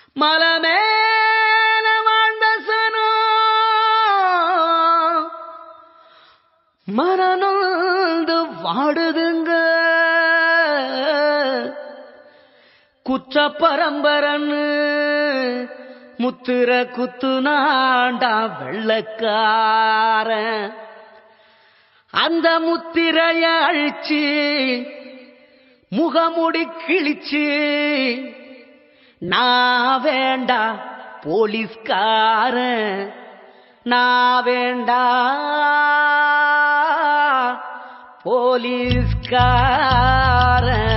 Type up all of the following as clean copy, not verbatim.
மலமேல வாழ்ந்தசனோ மரணந்து வாடுதுங்க குற்ற பரம்பரன்னு முத்திர குத்துனாண்டா வெள்ளக்காரன் அந்த முத்திரைய அழிச்சு முகமுடி கிழிச்சு நான் வேண்டா போலீஸ்காரன் நான் வேண்டா போலீஸ்காரன்.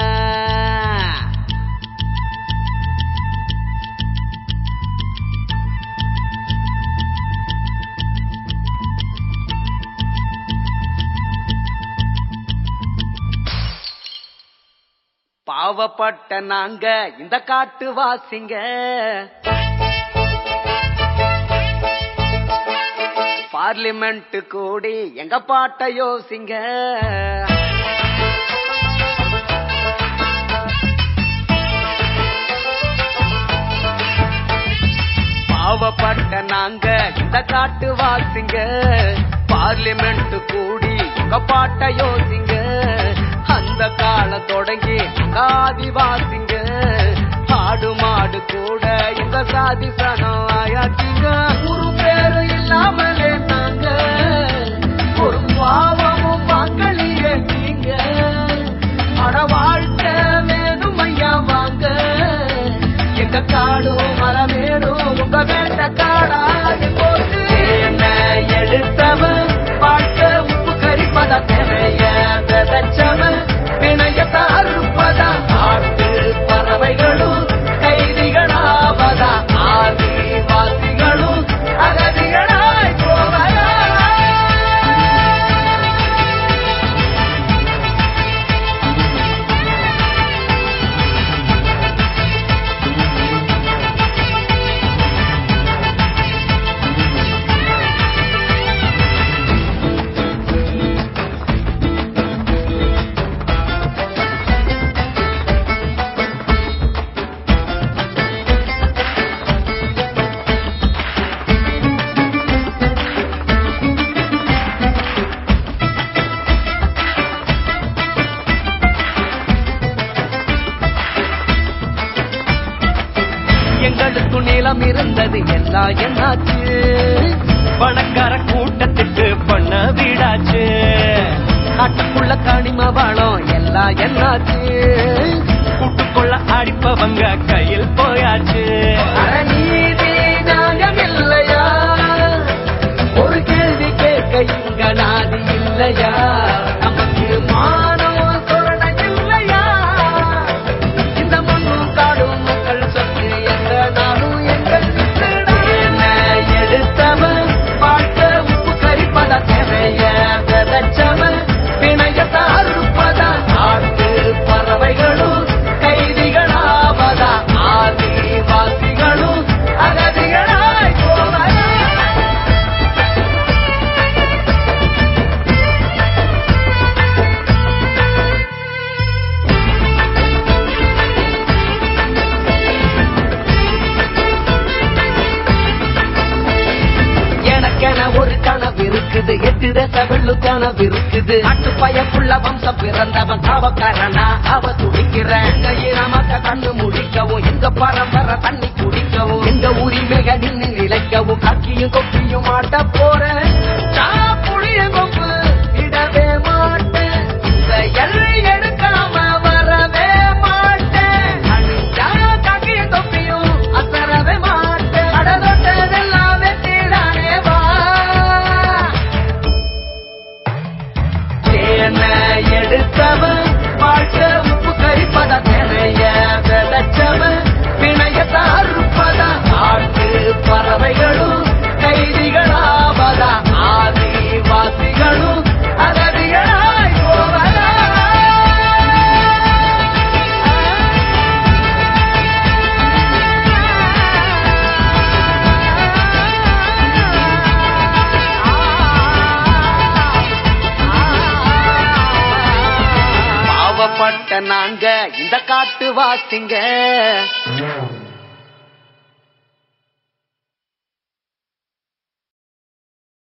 பாவப்பட்ட நாங்க இந்த காட்டு வாசிங்க பார்லிமெண்ட் கூடி எங்க பாட்ட யோசிங்க. பாவப்பட்ட நாங்க இந்த காட்டு வாசிங்க பார்லிமெண்ட் கூடி எங்க பாட்ட யோசிங்க. அந்த கால தொடங்கி ஆதிவாசிங்க ஆடு மாடு கூட இந்த சாதி சனம் ஆயாச்சிங்க. ஒரு பேரு இல்லாமலே நாங்க ஒரு பாவமும் மக்களிய நீங்க அட வாழ்க்கை வேணும் ஐயா வாங்க எங்க காடும் மரமேடும் உங்க வேண்ட காடாகி போட்டு என்ன எடுத்தவன் வாழ்க்கை உப்பு கரிப்பத தேவைய விதைச்சவன் வினயத்தை அறுப்பதா ஆட்டு பறவைகளும் கைதிகளாவதா ஆதிவாசிகளும் அகதிகளாய் போவதா. எங்களுக்கு நிலம் இருந்தது எல்லாம் என்னாச்சு பணக்கார கூட்டத்துக்கு பண்ண வீடாச்சு காட்டுக்குள்ள கனிம வளம் எல்லாம் என்னாச்சு கூட்டுக்குள்ள அடிப்பவங்க கையில் போயாச்சு. நீதி நியாயம் இல்லையா ஒரு கேள்வி கேட்க இங்க நாதி இல்லையா நமக்கு மானம் சொரண இல்லையா இந்த மண்ணும் காடும் மக்கள் சொத்து எந்த நாடும் எங்கள் எடுத்தவன் வாழ்க்கை உப்பு கரிப்பத தேவைய விதைச்சவன் வினயத்தை அறுப்பதா ஆட்டு பறவைகளும் கைதிகளாவதா ஆதிவாசிகளும் அகதிகளாய் போவதா. எனக்கென ஒரு கனவு இருக்குது 8 தேச வெள்ளு கனவு இருக்குது அட்டு பயப்புள்ள வம்சம் பிறந்தவன் காவக்காரனா அவ துடிக்கிறேன் நமக்க கண்ணு முடிக்கவும் எங்க பரம்பரை தண்ணி குடிக்கவும் எங்க உரிமைகள் நின்று நிலைக்கவும் கக்கியும் கொப்பியும் மாட்ட போறேன் புளிய கொப்பு இடவே மாட்டேன் எல்லை எடுக்காம வரவே மாட்டேன் அணிஞ்சா கக்கியும் கொப்பியும் அசரவே மாட்டேன் அடதொட்டதெல்லாம் வெட்டிடானே வா என்ன எடுத்தவன் வாழ்க்கை உப்பு கரிப்பத தேவைய விதைச்சவன் வினயத்தை அறுப்பதா ஆட்டு பறவைகளும் கைதிகளாவதா ஆதிவாசிகளும் அகதிகளாய் போவதா. பாவப்பட்ட நாங்க இந்த காட்டு வாசிங்க